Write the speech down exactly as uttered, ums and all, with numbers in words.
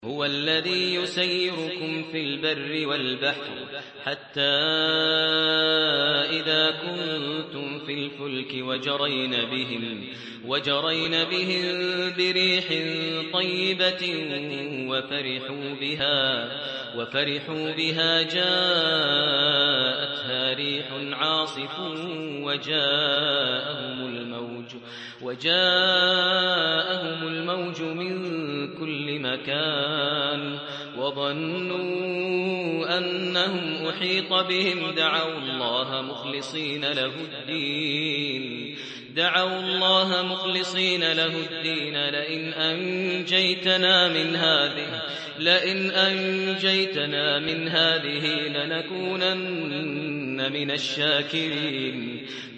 هو الذي يسيركم في البر والبحر حتى إذا كنتم في الفلك وجرين بهم, وجرين بهم بريح طيبة وفرحوا بها, وفرحوا بها جاءتها ريح عاصف وجاءهم الموج, وجاءهم الموج من كل مكان وظنوا أنهم أحيط بهم دعوا الله مخلصين له الدين دعوا الله مخلصين له الدين لئن أنجيتنا من هذه لئن أنجيتنا من هذه لنكونن من الشاكرين.